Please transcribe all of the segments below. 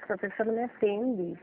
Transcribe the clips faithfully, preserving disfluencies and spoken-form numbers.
Essa pessoa não me atende.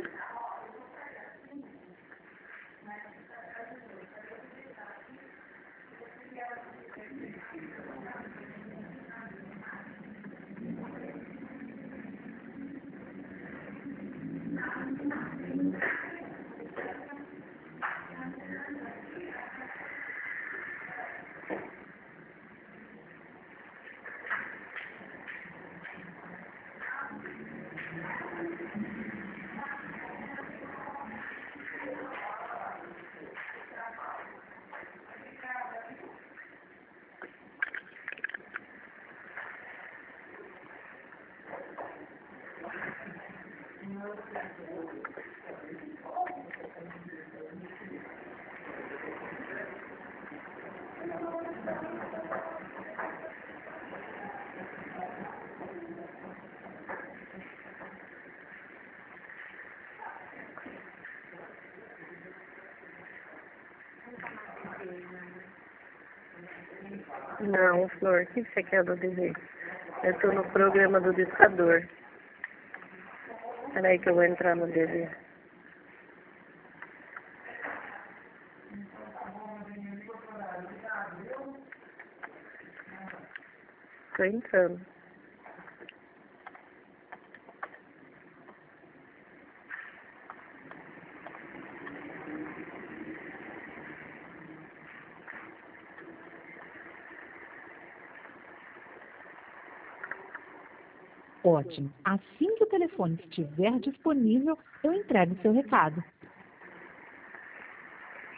Não, Flor, o que você quer do D V? Eu estou no programa do ditador. Peraí que eu vou entrar no D V. Estou entrando. Ótimo. Assim que o telefone estiver disponível, eu entrego o seu recado.